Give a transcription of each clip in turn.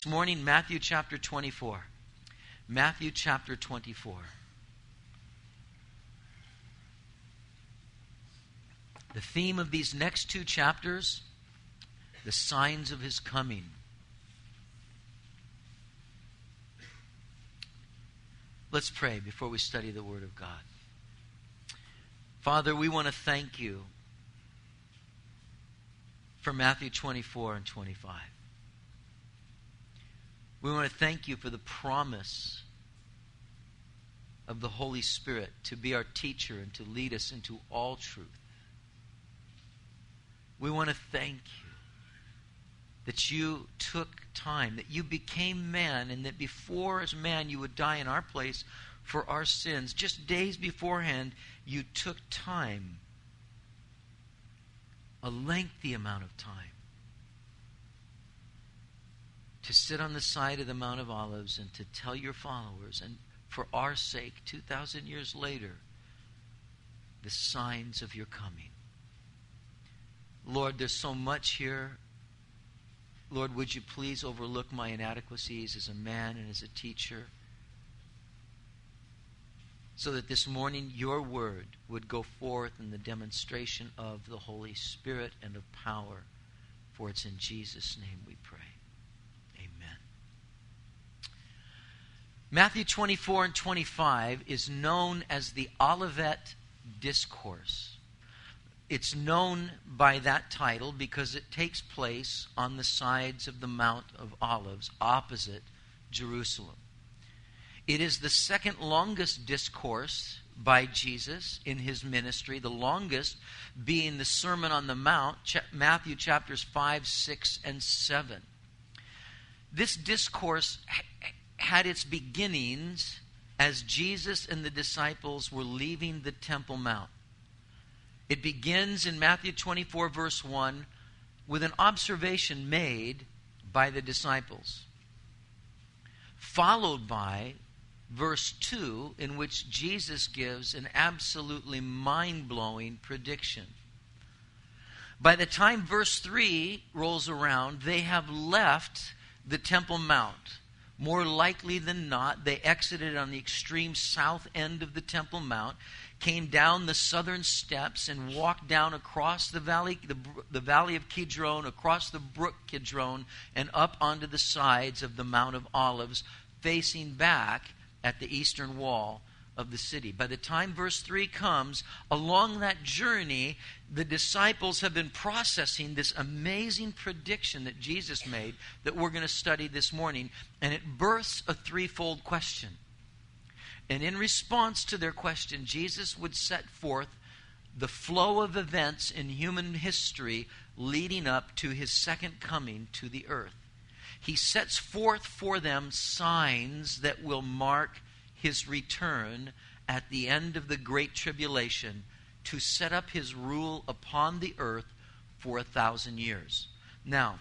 morning, Matthew chapter 24. Matthew chapter 24. The theme of these next two chapters, the signs of his coming. Let's pray before we study the Word of God. Father, we want to thank you for Matthew 24 and 25. We want to thank you for the promise of the Holy Spirit to be our teacher and to lead us into all truth. We want to thank you that you took time, that you became man, and that before as man you would die in our place for our sins. Just days beforehand, you took time, a lengthy amount of time, to sit on the side of the Mount of Olives and to tell your followers, and for our sake, 2,000 years later, the signs of your coming. Lord, there's so much here. Lord, would you please overlook my inadequacies as a man and as a teacher, so that this morning your word would go forth in the demonstration of the Holy Spirit and of power. For it's in Jesus' name we pray. Amen. Matthew 24 and 25 is known as the Olivet Discourse. It's known by that title because it takes place on the sides of the Mount of Olives opposite Jerusalem. It is the second longest discourse by Jesus in his ministry, the longest being the Sermon on the Mount, Matthew chapters 5, 6, and 7. This discourse had its beginnings as Jesus and the disciples were leaving the Temple Mount. It begins in Matthew 24, verse 1, with an observation made by the disciples, followed by verse 2, in which Jesus gives an absolutely mind-blowing prediction. By the time verse 3 rolls around, they have left the Temple Mount. More likely than not, they exited on the extreme south end of the Temple Mount, came down the southern steps and walked down across the valley of Kidron, across the brook Kidron, and up onto the sides of the Mount of Olives, facing back at the eastern wall of the city. By the time verse 3 comes, along that journey, the disciples have been processing this amazing prediction that Jesus made that we're going to study this morning, and it births a threefold question. And in response to their question, Jesus would set forth the flow of events in human history leading up to his second coming to the earth. He sets forth for them signs that will mark his return at the end of the Great Tribulation to set up his rule upon the earth for 1,000 years. Now,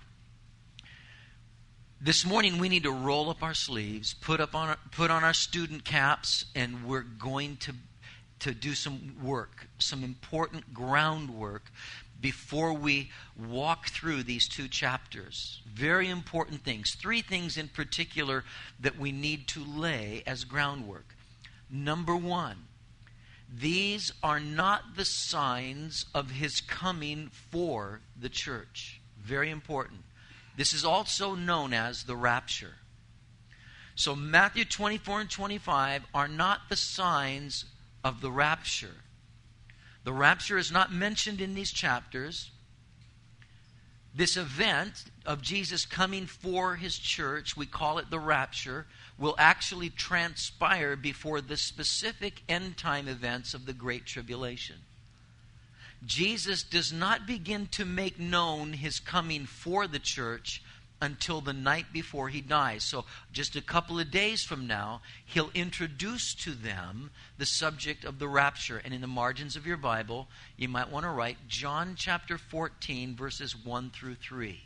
this morning we need to roll up our sleeves, put on our student caps, and we're going to do some work, some important groundwork before we walk through these two chapters. Very important things. Three things in particular that we need to lay as groundwork. Number one, these are not the signs of his coming for the church. Very important. This is also known as the rapture. So Matthew 24 and 25 are not the signs of the rapture. The rapture is not mentioned in these chapters. This event of Jesus coming for his church, we call it the rapture, will actually transpire before the specific end time events of the Great Tribulation. Jesus does not begin to make known his coming for the church until the night before he dies. So just a couple of days from now, he'll introduce to them the subject of the rapture. And in the margins of your Bible, you might want to write John chapter 14, verses 1 through 3.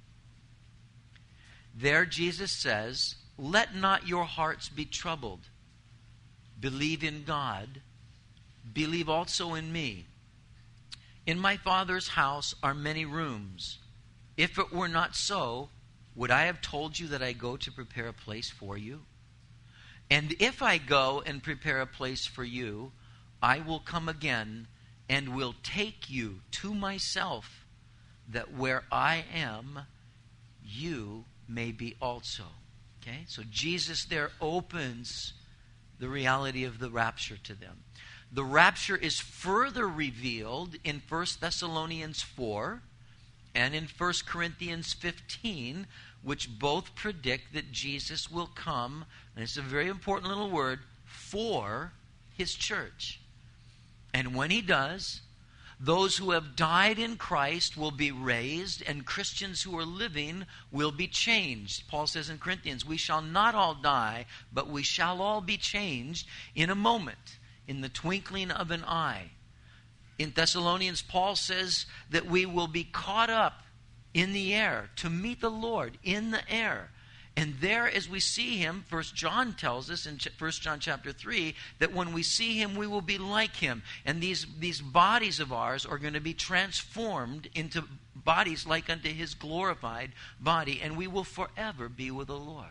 There Jesus says, "Let not your hearts be troubled. Believe in God. Believe also in me. In my Father's house are many rooms. If it were not so, would I have told you that I go to prepare a place for you? And if I go and prepare a place for you, I will come again and will take you to myself, that where I am, you may be also. Okay? So Jesus there opens the reality of the rapture to them. The rapture is further revealed in 1 Thessalonians 4 and in 1 Corinthians 15, which both predict that Jesus will come, and it's a very important little word, for his church. And when he does, those who have died in Christ will be raised, and Christians who are living will be changed. Paul says in Corinthians, we shall not all die, but we shall all be changed in a moment, in the twinkling of an eye. In Thessalonians, Paul says that we will be caught up in the air to meet the Lord in the air. And there, as we see him, 1 John tells us in 1 John chapter 3, that when we see him, we will be like him. And these bodies of ours are going to be transformed into bodies like unto his glorified body, and we will forever be with the Lord.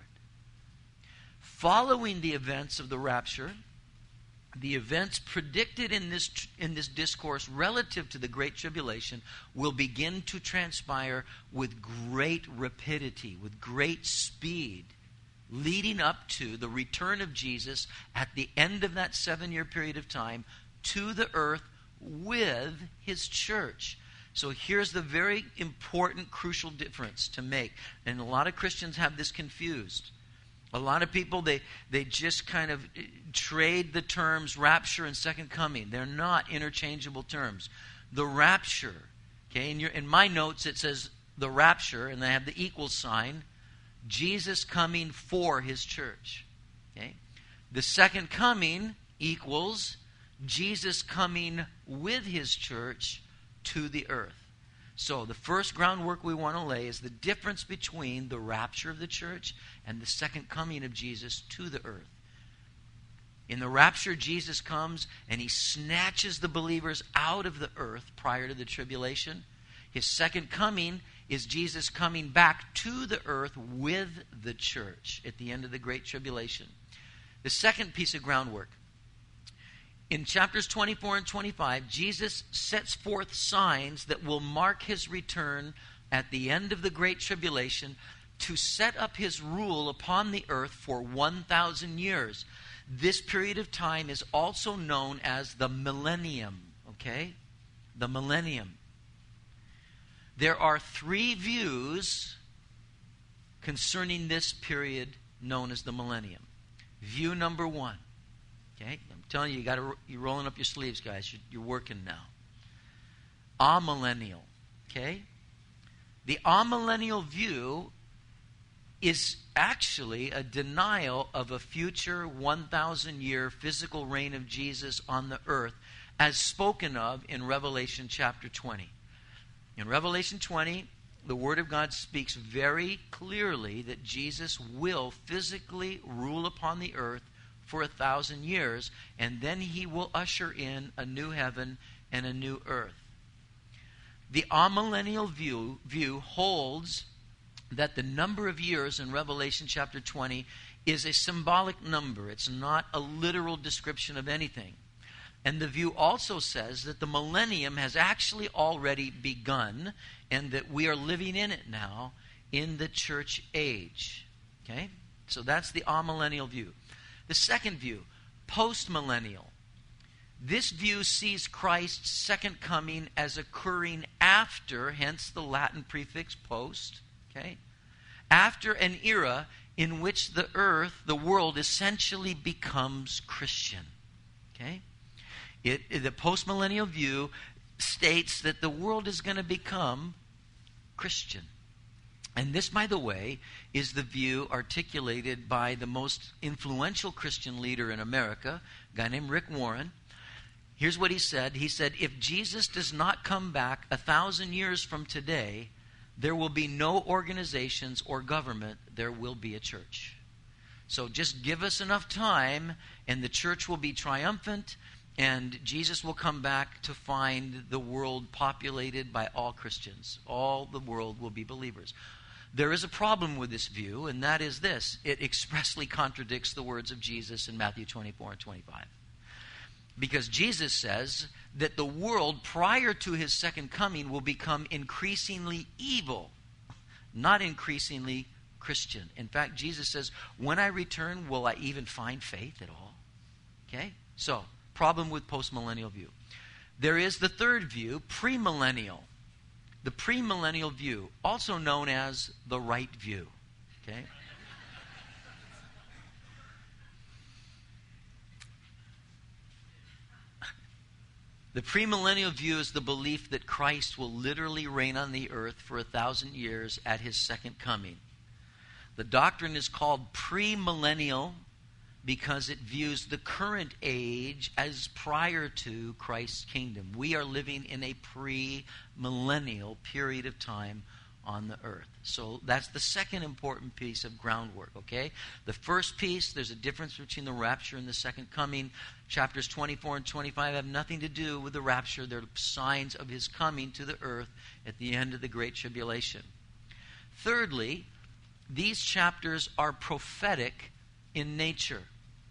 Following the events of the rapture, the events predicted in this discourse relative to the Great Tribulation will begin to transpire with great rapidity, with great speed, leading up to the return of Jesus at the end of that 7-year period of time to the earth with his church. So here's the very important, crucial difference to make. And a lot of Christians have this confused. A lot of people, they just kind of trade the terms rapture and second coming. They're not interchangeable terms. The rapture, okay, in my notes it says the rapture, and they have the equal sign, Jesus coming for his church. Okay? The second coming equals Jesus coming with his church to the earth. So the first groundwork we want to lay is the difference between the rapture of the church and the second coming of Jesus to the earth. In the rapture, Jesus comes and he snatches the believers out of the earth prior to the tribulation. His second coming is Jesus coming back to the earth with the church at the end of the Great Tribulation. The second piece of groundwork. In chapters 24 and 25, Jesus sets forth signs that will mark his return at the end of the Great Tribulation to set up his rule upon the earth for 1,000 years. This period of time is also known as the millennium, okay? The millennium. There are 3 views concerning this period known as the millennium. View number 1, okay? I'm telling you, you're rolling up your sleeves, guys. You're working now. Amillennial, okay? The amillennial view is actually a denial of a future 1,000-year physical reign of Jesus on the earth as spoken of in Revelation chapter 20. In Revelation 20, the Word of God speaks very clearly that Jesus will physically rule upon the earth for 1,000 years, and then he will usher in a new heaven and a new earth. The amillennial view holds that the number of years in Revelation chapter 20 is a symbolic number. It's not a literal description of anything. And the view also says that the millennium has actually already begun and that we are living in it now in the church age. Okay? So that's the amillennial view. The second view, postmillennial. This view sees Christ's second coming as occurring after, hence the Latin prefix post, okay? After an era in which the world essentially becomes Christian, okay? The postmillennial view states that the world is going to become Christian. And this, by the way, is the view articulated by the most influential Christian leader in America, a guy named Rick Warren. Here's what he said. He said, if Jesus does not come back 1,000 years from today, there will be no organizations or government. There will be a church. So just give us enough time, and the church will be triumphant, and Jesus will come back to find the world populated by all Christians. All the world will be believers. There is a problem with this view, and that is this. It expressly contradicts the words of Jesus in Matthew 24 and 25. Because Jesus says that the world prior to his second coming will become increasingly evil, not increasingly Christian. In fact, Jesus says, when I return, will I even find faith at all? Okay? So, problem with postmillennial view. There is the third view, premillennial. The premillennial view, also known as the right view. Okay? The premillennial view is the belief that Christ will literally reign on the earth for 1,000 years at his second coming. The doctrine is called premillennial because it views the current age as prior to Christ's kingdom. We are living in a premillennial period of time on the earth. So that's the second important piece of groundwork, okay? The first piece, there's a difference between the rapture and the second coming. Chapters 24 and 25 have nothing to do with the rapture. They're signs of his coming to the earth at the end of the Great Tribulation. Thirdly, these chapters are prophetic in nature.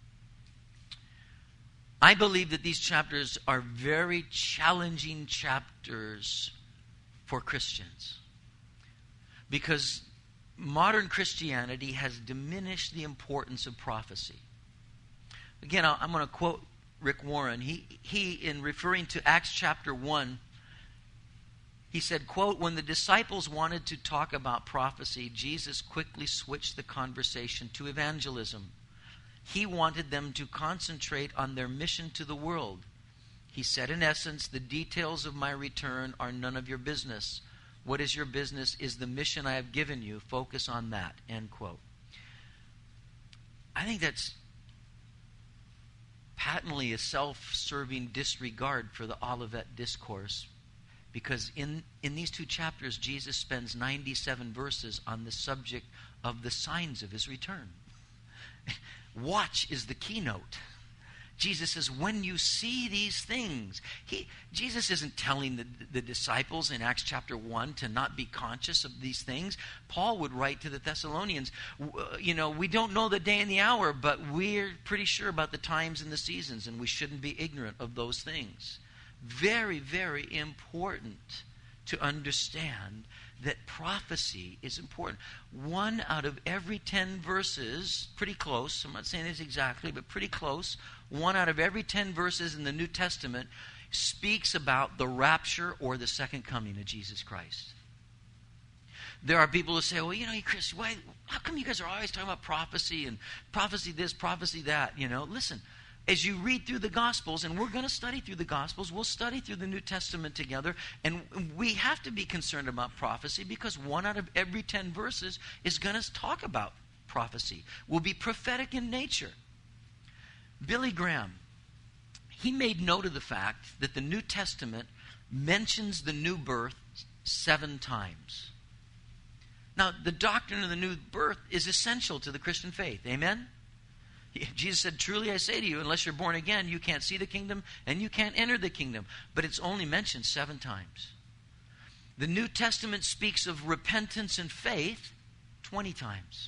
I believe that these chapters are very challenging chapters for Christians. Because modern Christianity has diminished the importance of prophecy. Again, I'm going to quote Rick Warren. He, in referring to Acts chapter 1, he said, quote, when the disciples wanted to talk about prophecy, Jesus quickly switched the conversation to evangelism. He wanted them to concentrate on their mission to the world. He said, in essence, the details of my return are none of your business. What is your business is the mission I have given you. Focus on that. End quote. I think that's patently a self-serving disregard for the Olivet Discourse, because in these two chapters, Jesus spends 97 verses on the subject of the signs of his return. Watch is the keynote. Jesus says, when you see these things, Jesus isn't telling the disciples in Acts chapter 1 to not be conscious of these things. Paul would write to the Thessalonians, we don't know the day and the hour, but we're pretty sure about the times and the seasons, and we shouldn't be ignorant of those things. Very, very important to understand that prophecy is important. 1 out of every 10 verses, pretty close, I'm not saying this exactly, but pretty close, 1 out of every 10 verses in the New Testament speaks about the rapture or the second coming of Jesus Christ. There are people who say, well, Chris, how come you guys are always talking about prophecy and prophecy this, prophecy that? Listen, as you read through the Gospels, and we're going to study through the Gospels, we'll study through the New Testament together, and we have to be concerned about prophecy because 1 out of every 10 verses is going to talk about prophecy, will be prophetic in nature. Billy Graham, he made note of the fact that the New Testament mentions the new birth 7 times. Now, the doctrine of the new birth is essential to the Christian faith. Amen? Jesus said, truly I say to you, unless you're born again, you can't see the kingdom and you can't enter the kingdom. But it's only mentioned 7 times. The New Testament speaks of repentance and faith 20 times.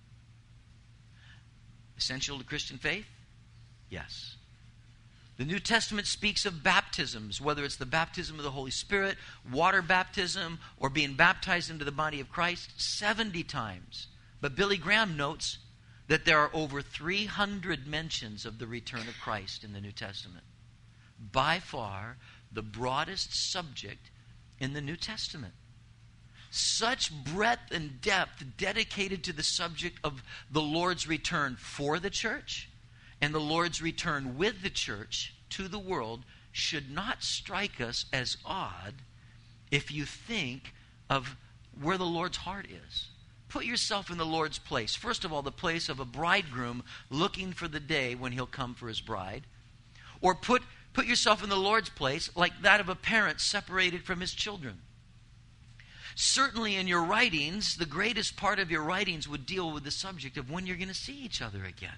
Essential to Christian faith? Yes. The New Testament speaks of baptisms, whether it's the baptism of the Holy Spirit, water baptism, or being baptized into the body of Christ 70 times. But Billy Graham notes that there are over 300 mentions of the return of Christ in the New Testament. By far, the broadest subject in the New Testament. Such breadth and depth dedicated to the subject of the Lord's return for the church and the Lord's return with the church to the world should not strike us as odd if you think of where the Lord's heart is. Put yourself in the Lord's place. First of all, the place of a bridegroom looking for the day when he'll come for his bride. Or put yourself in the Lord's place like that of a parent separated from his children. Certainly in your writings, the greatest part of your writings would deal with the subject of when you're going to see each other again.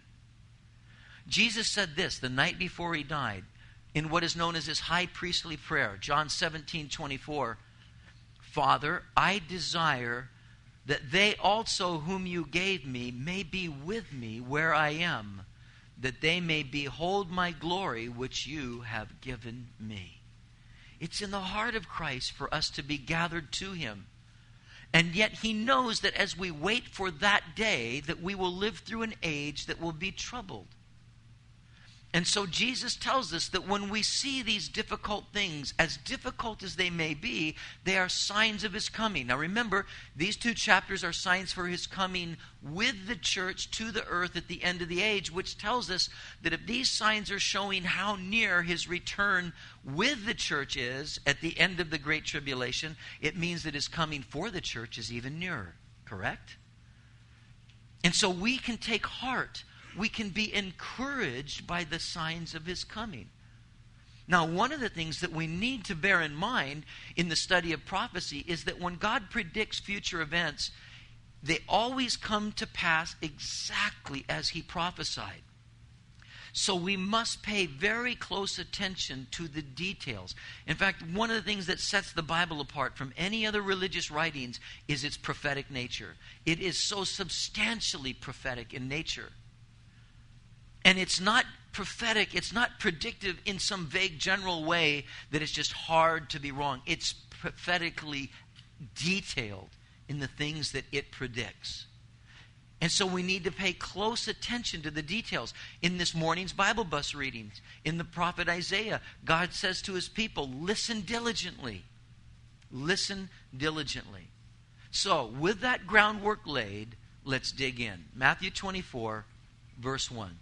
Jesus said this the night before he died in what is known as his high priestly prayer. John 17:24. Father, I desire that they also whom you gave me may be with me where I am, that they may behold my glory which you have given me. It's in the heart of Christ for us to be gathered to him. And yet he knows that as we wait for that day, that we will live through an age that will be troubled. And so Jesus tells us that when we see these difficult things, as difficult as they may be, they are signs of his coming. Now remember, these 2 chapters are signs for his coming with the church to the earth at the end of the age, which tells us that if these signs are showing how near his return with the church is at the end of the Great Tribulation, it means that his coming for the church is even nearer. Correct? And so we can take heart. We can be encouraged by the signs of his coming. Now, one of the things that we need to bear in mind in the study of prophecy is that when God predicts future events, they always come to pass exactly as he prophesied. So we must pay very close attention to the details. In fact, one of the things that sets the Bible apart from any other religious writings is its prophetic nature. It is so substantially prophetic in nature. And it's not prophetic, it's not predictive in some vague general way that it's just hard to be wrong. It's prophetically detailed in the things that it predicts. And so we need to pay close attention to the details. In this morning's Bible bus readings, in the prophet Isaiah, God says to his people, listen diligently. Listen diligently. So, with that groundwork laid, let's dig in. Matthew 24, verse 1.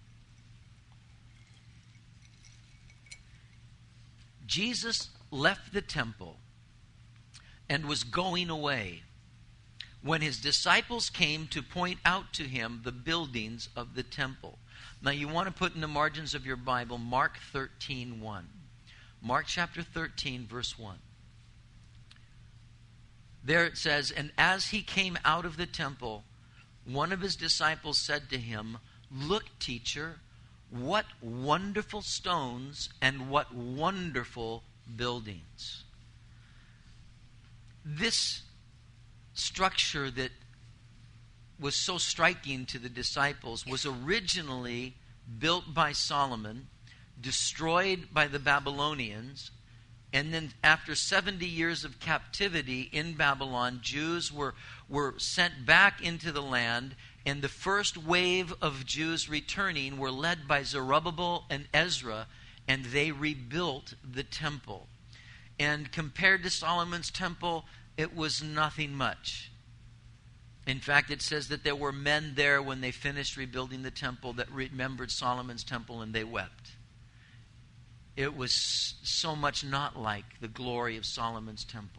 Jesus left the temple and was going away when his disciples came to point out to him the buildings of the temple. Now you want to put in the margins of your Bible Mark 13:1. Mark chapter 13, verse 1. There it says, and as he came out of the temple, one of his disciples said to him, look, teacher, what wonderful stones and what wonderful buildings. This structure that was so striking to the disciples was originally built by Solomon, destroyed by the Babylonians, and then after 70 years of captivity in Babylon, Jews were sent back into the land, and the first wave of Jews returning were led by Zerubbabel and Ezra, and they rebuilt the temple. And compared to Solomon's temple, it was nothing much. In fact, it says that there were men there when they finished rebuilding the temple that remembered Solomon's temple and they wept. It was so much not like the glory of Solomon's temple.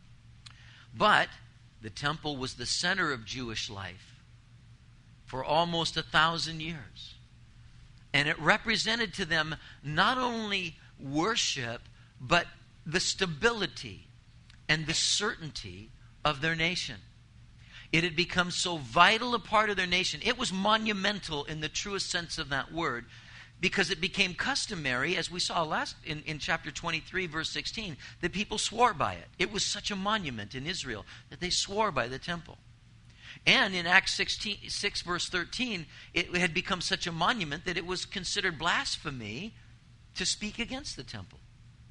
But the temple was the center of Jewish life for almost 1,000 years. And it represented to them not only worship, but the stability and the certainty of their nation. It had become so vital a part of their nation. It was monumental in the truest sense of that word, because it became customary, as we saw last in chapter 23, verse 16, that people swore by it. It was such a monument in Israel that they swore by the temple. And in Acts 6, verse 13, it had become such a monument that it was considered blasphemy to speak against the temple.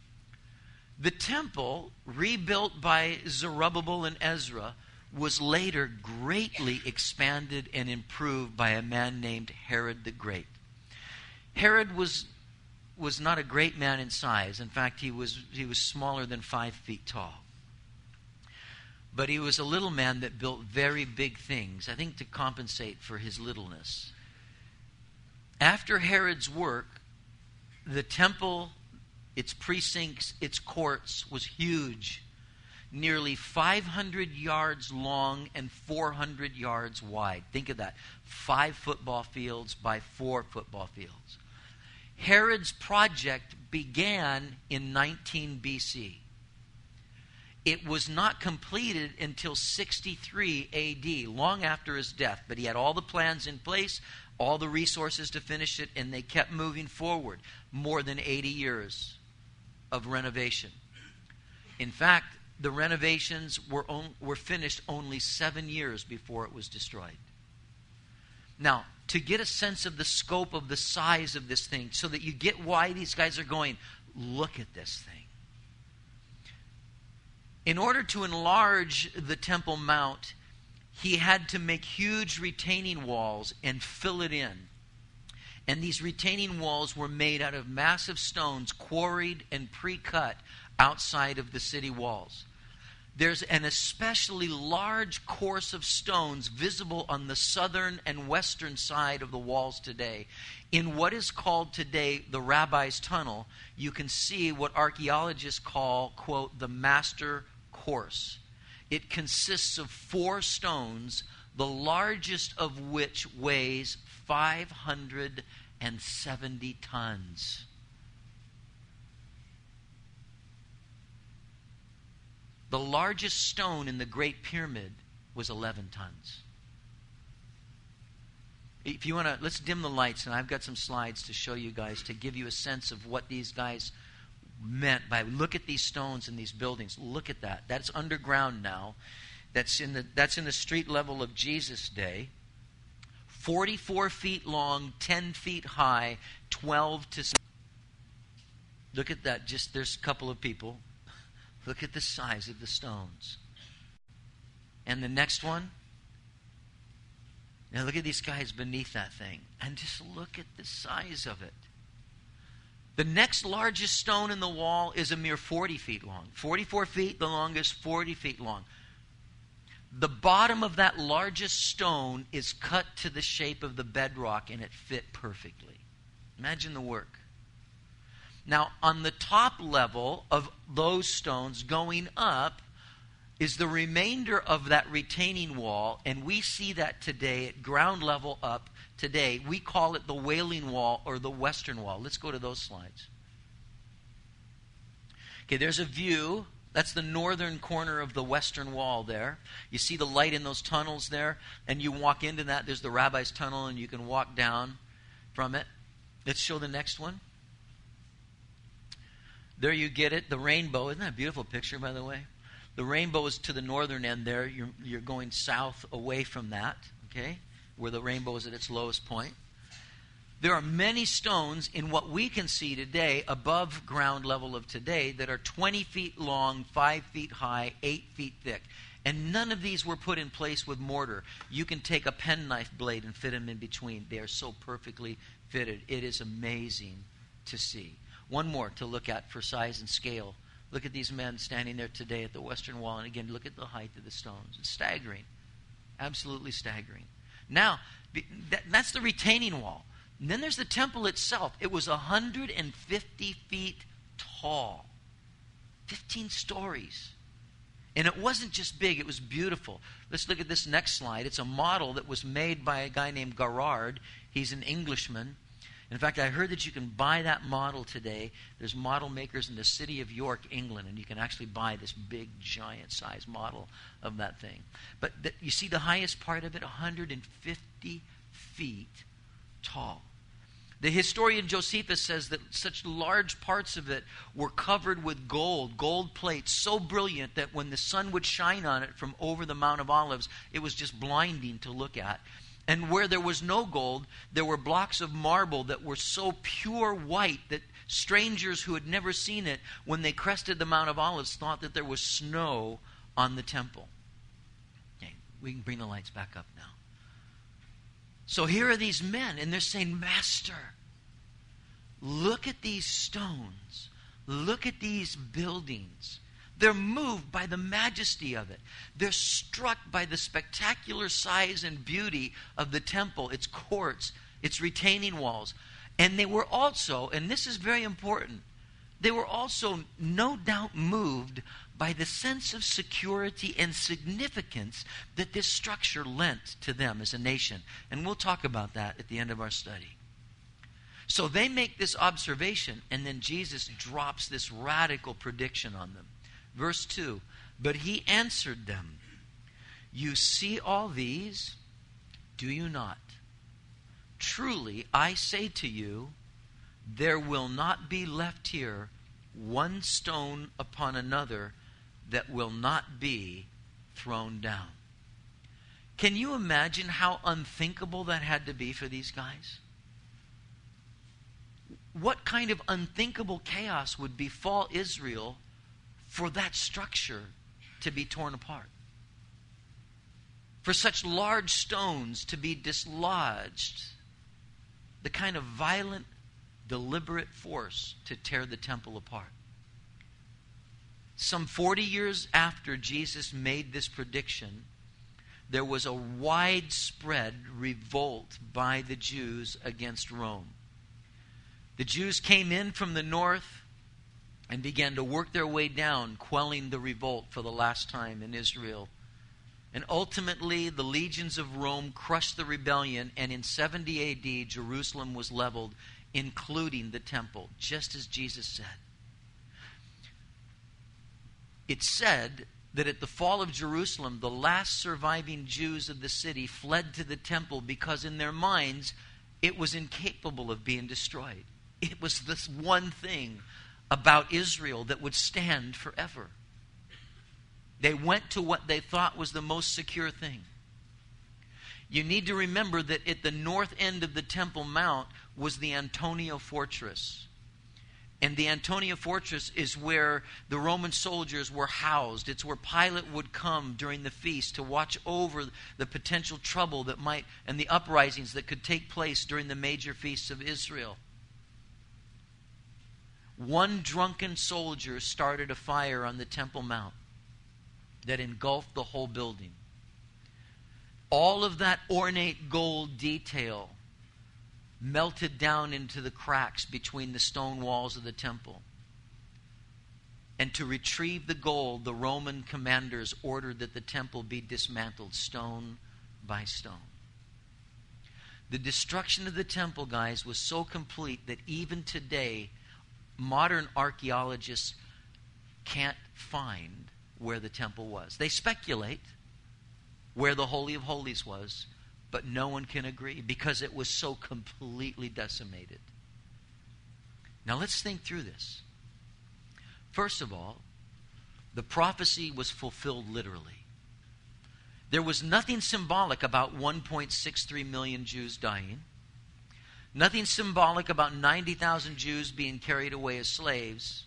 The temple, rebuilt by Zerubbabel and Ezra, was later greatly expanded and improved by a man named Herod the Great. Herod was not a great man in size. In fact, he was smaller than 5 feet tall. But he was a little man that built very big things, I think to compensate for his littleness. After Herod's work, the temple, its precincts, its courts was huge. Nearly 500 yards long and 400 yards wide. Think of that. 5 football fields by 4 football fields. Herod's project began in 19 BC. It was not completed until 63 AD, long after his death. But he had all the plans in place, all the resources to finish it, and they kept moving forward. More than 80 years of renovation. In fact, the renovations were finished only 7 years before it was destroyed. Now, to get a sense of the scope of the size of this thing, so that you get why these guys are going, look at this thing. In order to enlarge the Temple Mount, he had to make huge retaining walls and fill it in. And these retaining walls were made out of massive stones, quarried and pre-cut outside of the city walls. There's an especially large course of stones visible on the southern and western side of the walls today. In what is called today the Rabbi's Tunnel, you can see what archaeologists call, quote, the master course. It consists of 4 stones, the largest of which weighs 570 tons. The largest stone in the Great Pyramid was 11 tons. If you want to, let's dim the lights, and I've got some slides to show you guys to give you a sense of what these guys meant by, look at these stones and these buildings. Look at that. That's underground now. That's in the street level of Jesus' day. 44 feet long, 10 feet high, 12 to... Look at that. Just, there's a couple of people. Look at the size of the stones. And the next one. Now look at these guys beneath that thing. And just look at the size of it. The next largest stone in the wall is a mere 40 feet long. 44 feet, the longest, 40 feet long. The bottom of that largest stone is cut to the shape of the bedrock, and it fit perfectly. Imagine the work. Now, on the top level of those stones going up is the remainder of that retaining wall, and we see that today at ground level up today. We call it the Wailing Wall or the Western Wall. Let's go to those slides. Okay, there's a view. That's the northern corner of the Western Wall there. You see the light in those tunnels there, and you walk into that. There's the Rabbi's Tunnel, and you can walk down from it. Let's show the next one. There you get it, the rainbow. Isn't that a beautiful picture, by the way? The rainbow is to the northern end there. You're going south away from that, okay, where the rainbow is at its lowest point. There are many stones in what we can see today above ground level of today that are 20 feet long, 5 feet high, 8 feet thick. And none of these were put in place with mortar. You can take a penknife blade and fit them in between. They are so perfectly fitted. It is amazing to see. One more to look at for size and scale. Look at these men standing there today at the Western Wall. And again, look at the height of the stones. It's staggering. Absolutely staggering. Now, that's the retaining wall. And then there's the temple itself. It was 150 feet tall. 15 stories. And it wasn't just big, it was beautiful. Let's look at this next slide. It's a model that was made by a guy named Garrard. He's an Englishman. In fact, I heard that you can buy that model today. There's model makers in the city of York, England, and you can actually buy this big, giant-size model of that thing. But you see the highest part of it, 150 feet tall. The historian Josephus says that such large parts of it were covered with gold plates, so brilliant that when the sun would shine on it from over the Mount of Olives, it was just blinding to look at. And where there was no gold, there were blocks of marble that were so pure white that strangers who had never seen it, when they crested the Mount of Olives, thought that there was snow on the temple. Okay, we can bring the lights back up now. So here are these men, and they're saying, Master, look at these stones. Look at these buildings. They're moved by the majesty of it. They're struck by the spectacular size and beauty of the temple, its courts, its retaining walls. And they were also, and this is very important, they were also no doubt moved by the sense of security and significance that this structure lent to them as a nation. And we'll talk about that at the end of our study. So they make this observation, and then Jesus drops this radical prediction on them. Verse 2, but he answered them, you see all these, do you not? Truly, I say to you, there will not be left here one stone upon another that will not be thrown down. Can you imagine how unthinkable that had to be for these guys? What kind of unthinkable chaos would befall Israel for that structure to be torn apart? For such large stones to be dislodged, the kind of violent, deliberate force to tear the temple apart. Some 40 years after Jesus made this prediction, there was a widespread revolt by the Jews against Rome. The Jews came in from the north and began to work their way down, quelling the revolt for the last time in Israel. And ultimately, the legions of Rome crushed the rebellion, and in 70 A.D., Jerusalem was leveled, including the temple, just as Jesus said. It's said that at the fall of Jerusalem, the last surviving Jews of the city fled to the temple because in their minds, it was incapable of being destroyed. It was this one thing about Israel that would stand forever. They went to what they thought was the most secure thing. You need to remember that at the north end of the Temple Mount was the Antonia Fortress. And the Antonia Fortress is where the Roman soldiers were housed. It's where Pilate would come during the feast to watch over the potential trouble that might, and the uprisings that could take place during the major feasts of Israel. One drunken soldier started a fire on the Temple Mount that engulfed the whole building. All of that ornate gold detail melted down into the cracks between the stone walls of the temple. And to retrieve the gold, the Roman commanders ordered that the temple be dismantled stone by stone. The destruction of the temple, guys, was so complete that even today, modern archaeologists can't find where the temple was. They speculate where the Holy of Holies was, but no one can agree because it was so completely decimated. Now let's think through this. First of all, the prophecy was fulfilled literally. There was nothing symbolic about 1.63 million Jews dying. Nothing symbolic about 90,000 Jews being carried away as slaves.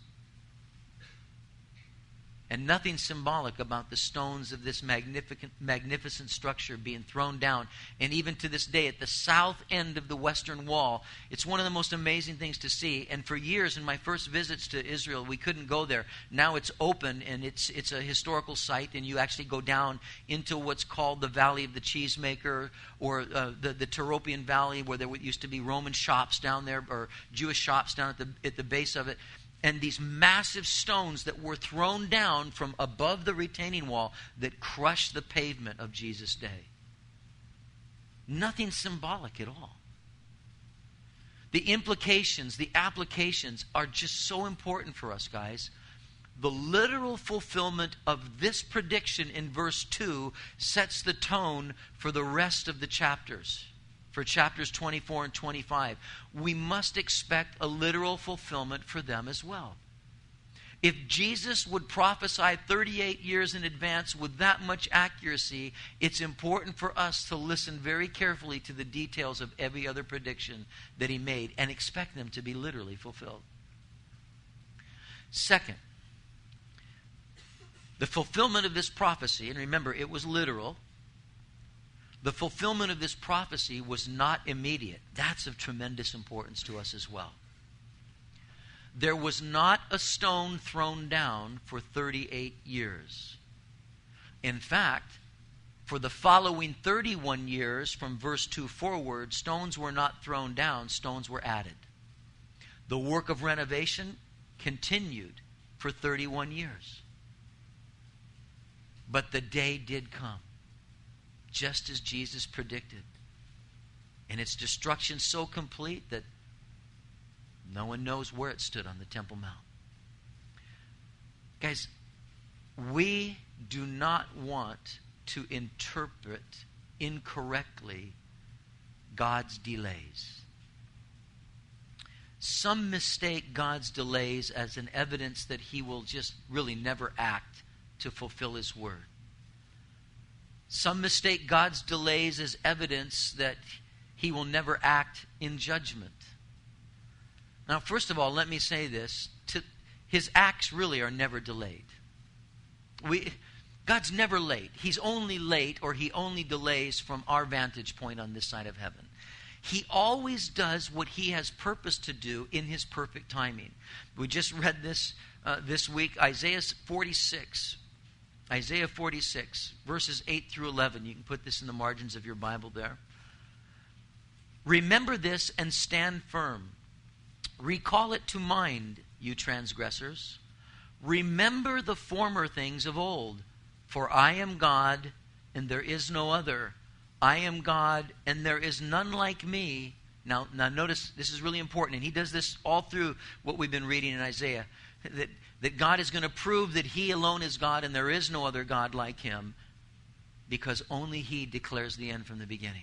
And nothing symbolic about the stones of this magnificent structure being thrown down. And even to this day, at the south end of the Western Wall, it's one of the most amazing things to see. And for years, in my first visits to Israel, we couldn't go there. Now it's open, and it's a historical site, and you actually go down into what's called the Valley of the Cheesemaker, or the Tyropian Valley, where there used to be Roman shops down there, or Jewish shops down at the base of it. And these massive stones that were thrown down from above the retaining wall that crushed the pavement of Jesus' day. Nothing symbolic at all. The implications, the applications are just so important for us, guys. The literal fulfillment of this prediction in verse 2 sets the tone for the rest of the chapters. For chapters 24 and 25, we must expect a literal fulfillment for them as well. If Jesus would prophesy 38 years in advance with that much accuracy, it's important for us to listen very carefully to the details of every other prediction that he made and expect them to be literally fulfilled. Second, the fulfillment of this prophecy, and remember, it was literal. The fulfillment of this prophecy was not immediate. That's of tremendous importance to us as well. There was not a stone thrown down for 38 years. In fact, for the following 31 years from verse 2 forward, stones were not thrown down, stones were added. The work of renovation continued for 31 years. But the day did come, just as Jesus predicted. And its destruction so complete that no one knows where it stood on the Temple Mount. Guys, we do not want to interpret incorrectly God's delays. Some mistake God's delays as an evidence that he will just really never act to fulfill His word. Some mistake God's delays as evidence that He will never act in judgment. Now, first of all, let me say this. His acts really are never delayed. God's never late. He's only late, or He only delays from our vantage point on this side of heaven. He always does what He has purposed to do in His perfect timing. We just read this this week, Isaiah 46. Isaiah 46, verses 8 through 11. You can put this in the margins of your Bible there. Remember this and stand firm. Recall it to mind, you transgressors. Remember the former things of old. For I am God, and there is no other. I am God, and there is none like me. Now notice, this is really important, and He does this all through what we've been reading in Isaiah, that God is going to prove that He alone is God, and there is no other God like Him, because only He declares the end from the beginning.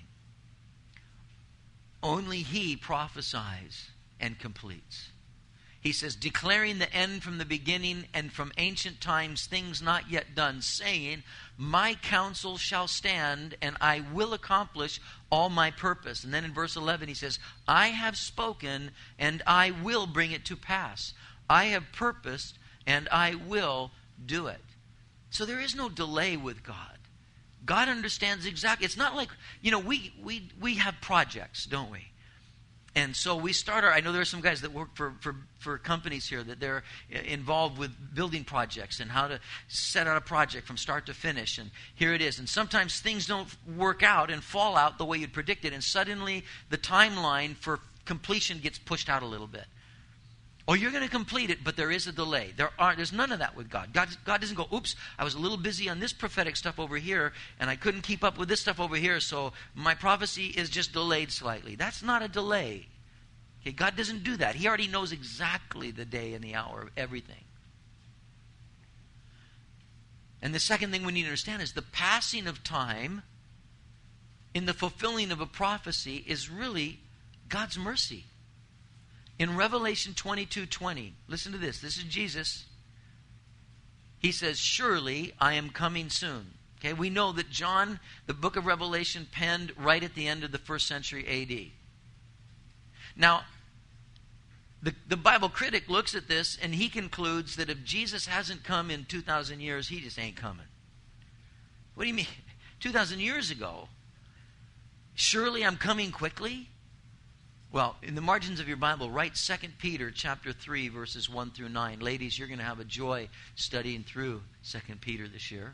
Only He prophesies and completes. He says, declaring the end from the beginning and from ancient times things not yet done, saying, my counsel shall stand and I will accomplish all my purpose. And then in verse 11 He says, I have spoken and I will bring it to pass. I have purposed and I will do it. So there is no delay with God. God understands exactly. It's not like, we have projects, don't we? And so we start I know there are some guys that work for companies here that they're involved with building projects and how to set out a project from start to finish. And here it is. And sometimes things don't work out and fall out the way you'd predicted. And suddenly the timeline for completion gets pushed out a little bit. Or you're going to complete it, but there is a delay. There's none of that with God. God doesn't go, oops, I was a little busy on this prophetic stuff over here, and I couldn't keep up with this stuff over here, so my prophecy is just delayed slightly. That's not a delay. Okay, God doesn't do that. He already knows exactly the day and the hour of everything. And the second thing we need to understand is the passing of time in the fulfilling of a prophecy is really God's mercy. In Revelation 22:20, listen to this. This is Jesus. He says, surely I am coming soon. Okay, we know that John, the book of Revelation, penned right at the end of the 1st century A.D. Now, the Bible critic looks at this and he concludes that if Jesus hasn't come in 2,000 years, He just ain't coming. What do you mean? 2,000 years ago? Surely I'm coming quickly? Well, in the margins of your Bible, write 2 Peter chapter 3, verses 1 through 9. Ladies, you're going to have a joy studying through 2 Peter this year.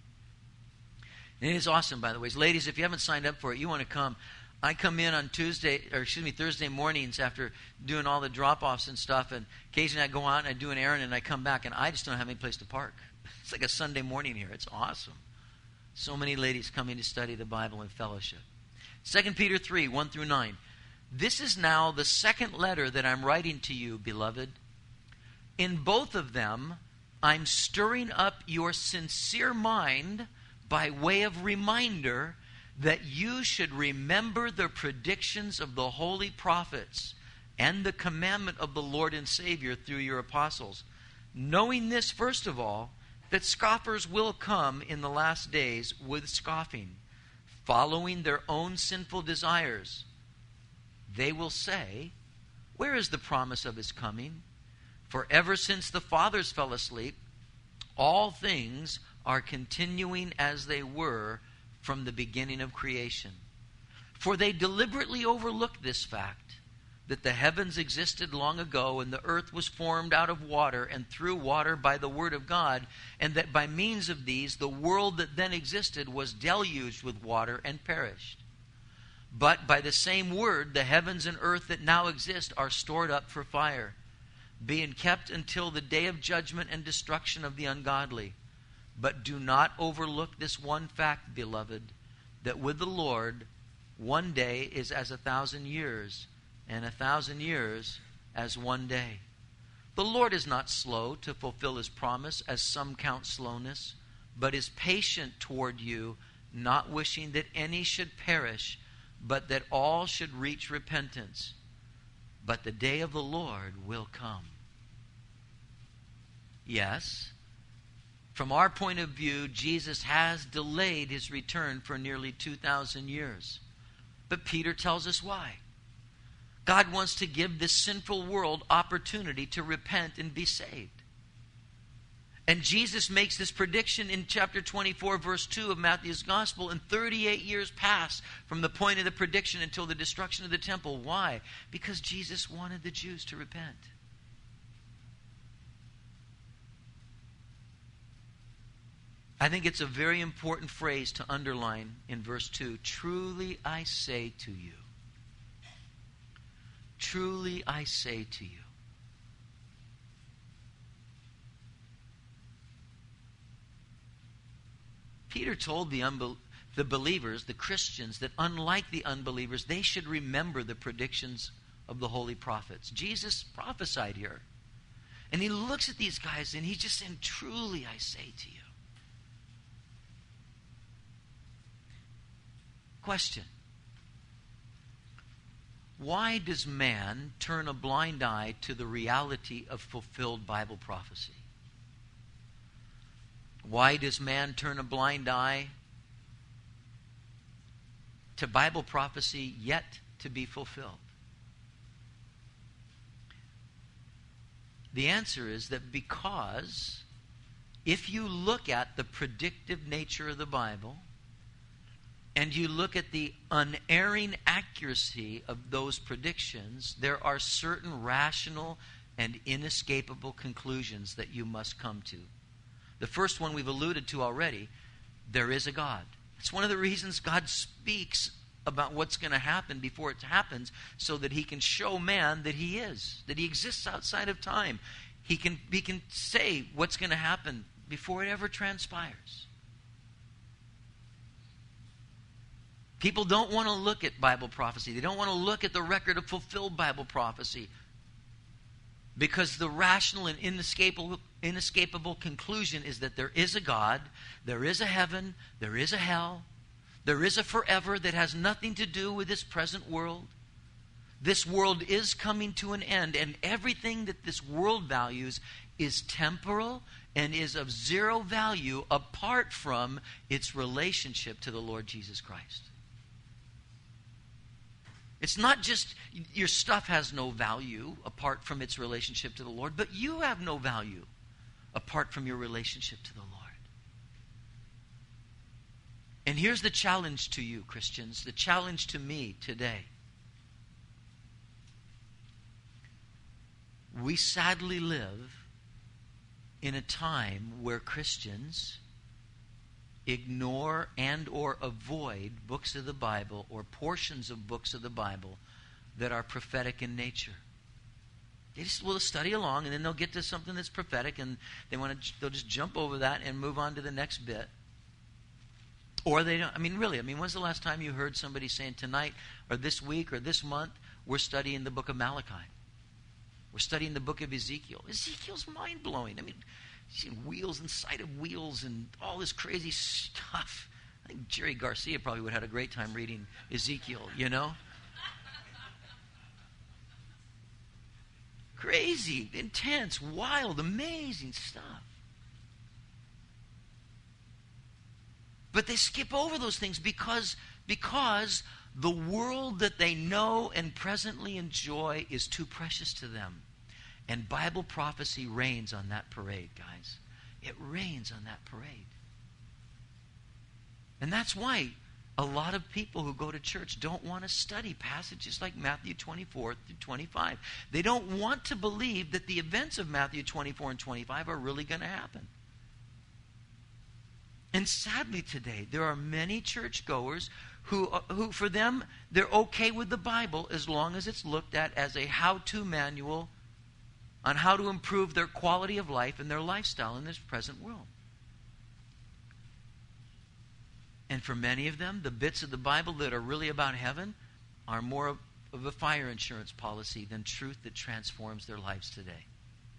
And it is awesome, by the way. Ladies, if you haven't signed up for it, you want to come. I come in on Thursday mornings after doing all the drop-offs and stuff, and occasionally I go out and I do an errand and I come back, and I just don't have any place to park. It's like a Sunday morning here. It's awesome. So many ladies coming to study the Bible and fellowship. 2 Peter 3, 1 through 9. This is now the second letter that I'm writing to you, beloved. In both of them, I'm stirring up your sincere mind by way of reminder that you should remember the predictions of the holy prophets and the commandment of the Lord and Savior through your apostles. Knowing this, first of all, that scoffers will come in the last days with scoffing, following their own sinful desires. They will say, where is the promise of His coming? For ever since the fathers fell asleep, all things are continuing as they were from the beginning of creation. For they deliberately overlooked this fact, that the heavens existed long ago, and the earth was formed out of water and through water by the word of God, and that by means of these the world that then existed was deluged with water and perished. But by the same word, the heavens and earth that now exist are stored up for fire, being kept until the day of judgment and destruction of the ungodly. But do not overlook this one fact, beloved, that with the Lord, one day is as 1,000 years, and 1,000 years as one day. The Lord is not slow to fulfill His promise, as some count slowness, but is patient toward you, not wishing that any should perish, but that all should reach repentance. But the day of the Lord will come. Yes, From our point of view, Jesus has delayed his return for nearly 2,000 years. But Peter tells us why. God wants to give this sinful world opportunity to repent and be saved. And Jesus makes this prediction in chapter 24, verse 2 of Matthew's Gospel, and 38 years pass from the point of the prediction until the destruction of the temple. Why? Because Jesus wanted the Jews to repent. I think it's a very important phrase to underline in verse 2. Truly I say to you. Truly I say to you. Peter told the believers, the Christians, that unlike the unbelievers, they should remember the predictions of the holy prophets. Jesus prophesied here. And he looks at these guys and he's just saying, truly I say to you. Question. Why does man turn a blind eye to the reality of fulfilled Bible prophecy? Why does man turn a blind eye to Bible prophecy yet to be fulfilled? The answer is that because if you look at the predictive nature of the Bible and you look at the unerring accuracy of those predictions, there are certain rational and inescapable conclusions that you must come to. The first one we've alluded to already, there is a God. It's one of the reasons God speaks about what's going to happen before it happens, so that he can show man that he is, that he exists outside of time. He can say what's going to happen before it ever transpires. People don't want to look at Bible prophecy. They don't want to look at the record of fulfilled Bible prophecy, because the rational and inescapable conclusion is that there is a God, there is a heaven, there is a hell, there is a forever that has nothing to do with this present world. This world is coming to an end, and everything that this world values is temporal and is of zero value apart from its relationship to the Lord Jesus Christ. It's not just your stuff has no value apart from its relationship to the Lord, but you have no value apart from your relationship to the Lord. And here's the challenge to you, Christians, the challenge to me today. We sadly live in a time where Christians ignore and or avoid books of the Bible or portions of books of the Bible that are prophetic in nature. They just will study along, and then they'll get to something that's prophetic, and they'll just jump over that and move on to the next bit. Or they don't. When's the last time you heard somebody saying, tonight or this week or this month, we're studying the book of Malachi? We're studying the book of Ezekiel. Ezekiel's mind-blowing. Seeing wheels inside of wheels and all this crazy stuff. I think Jerry Garcia probably would have had a great time reading Ezekiel, you know? Crazy, intense, wild, amazing stuff. But they skip over those things because the world that they know and presently enjoy is too precious to them. And Bible prophecy reigns on that parade, guys. It reigns on that parade. And that's why a lot of people who go to church don't want to study passages like Matthew 24 through 25. They don't want to believe that the events of Matthew 24 and 25 are really going to happen. And sadly today, there are many churchgoers who for them, they're okay with the Bible as long as it's looked at as a how-to manual on how to improve their quality of life and their lifestyle in this present world. And for many of them, the bits of the Bible that are really about heaven are more of a fire insurance policy than truth that transforms their lives today.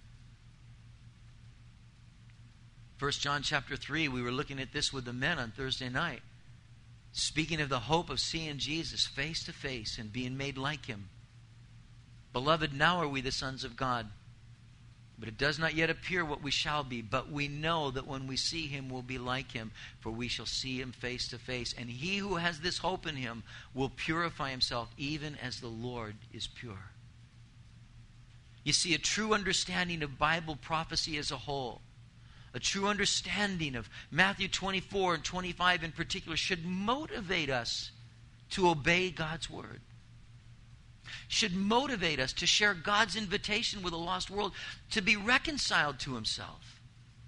1 John chapter 3, we were looking at this with the men on Thursday night. Speaking of the hope of seeing Jesus face to face and being made like him. Beloved, now are we the sons of God. But it does not yet appear what we shall be. But we know that when we see him, we'll be like him, for we shall see him face to face. And he who has this hope in him will purify himself, even as the Lord is pure. You see, a true understanding of Bible prophecy as a whole, a true understanding of Matthew 24 and 25 in particular, should motivate us to obey God's word. Should motivate us to share God's invitation with a lost world to be reconciled to himself.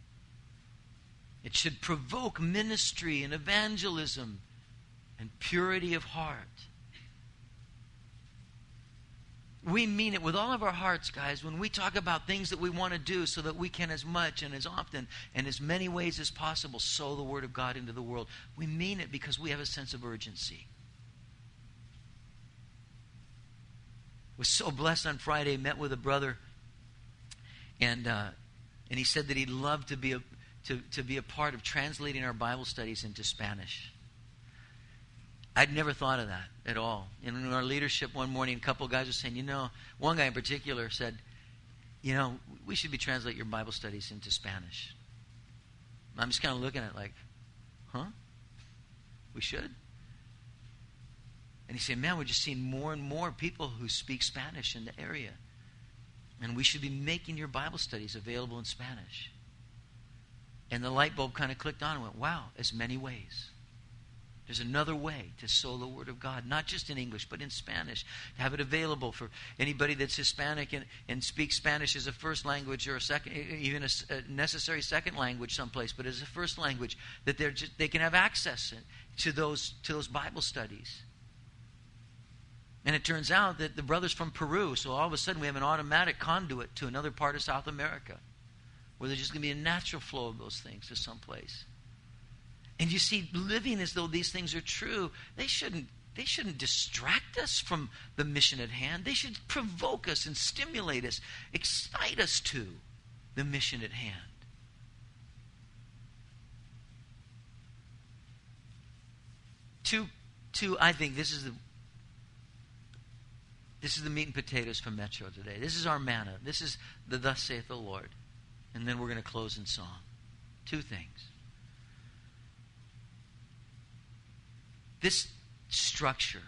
It should provoke ministry and evangelism and purity of heart. We mean it with all of our hearts, guys, when we talk about things that we want to do so that we can as much and as often and as many ways as possible sow the word of God into the world. We mean it because we have a sense of urgency. Was so blessed on Friday, met with a brother, and he said that he'd love to be a part of translating our Bible studies into Spanish. I'd never thought of that at all. And in our leadership one morning, a couple of guys were saying, one guy in particular said, we should be translating your Bible studies into Spanish. I'm just kind of looking at it like, huh? We should? And he said, man, we're just seeing more and more people who speak Spanish in the area. And we should be making your Bible studies available in Spanish. And the light bulb kind of clicked on and went, wow, as many ways. There's another way to sow the Word of God, not just in English, but in Spanish. To have it available for anybody that's Hispanic and speaks Spanish as a first language or a second, even a necessary second language someplace, but as a first language, that they can have access to those Bible studies. And it turns out that the brother's from Peru, so all of a sudden we have an automatic conduit to another part of South America, where there's just going to be a natural flow of those things to someplace. And you see, living as though these things are true, they shouldn't distract us from the mission at hand. They should provoke us and stimulate us, excite us to the mission at hand. I think this is the meat and potatoes from Metro today. This is our manna. This is the thus saith the Lord. And then we're going to close in song. 2 things. This structure,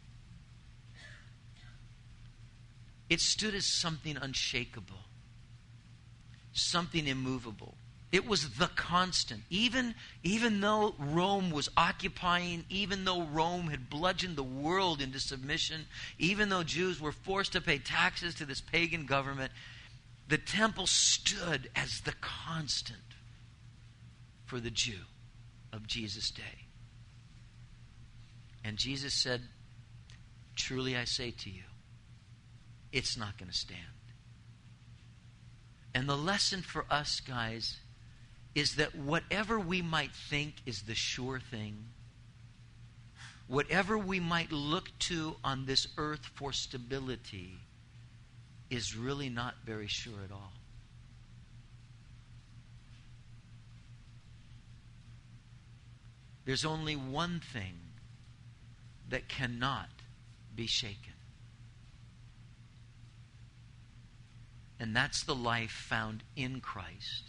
it stood as something unshakable, something immovable. It was the constant. Even though Rome was occupying, even though Rome had bludgeoned the world into submission, even though Jews were forced to pay taxes to this pagan government, the temple stood as the constant for the Jew of Jesus' day. And Jesus said, truly I say to you, it's not going to stand. And the lesson for us, guys, is that whatever we might think is the sure thing, whatever we might look to on this earth for stability, is really not very sure at all. There's only one thing that cannot be shaken. And that's the life found in Christ.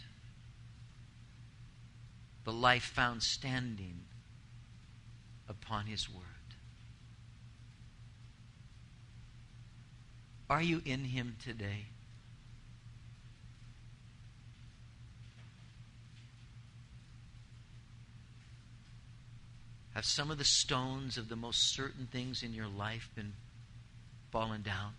The life found standing upon His Word. Are you in Him today? Have some of the stones of the most certain things in your life been fallen down?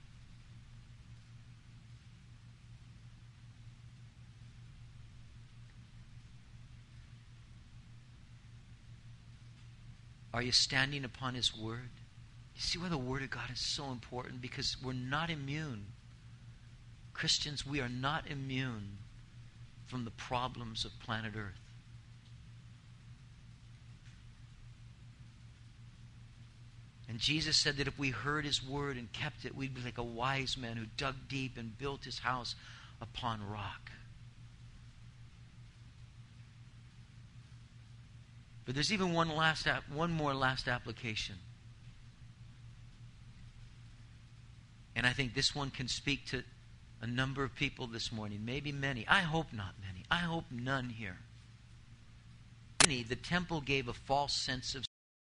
Are you standing upon His Word? You see why the Word of God is so important? Because we're not immune. Christians, we are not immune from the problems of planet Earth. And Jesus said that if we heard His Word and kept it, we'd be like a wise man who dug deep and built his house upon rock. But there's even one more last application. And I think this one can speak to a number of people this morning, maybe many. I hope not many. I hope none here. The temple gave a false sense of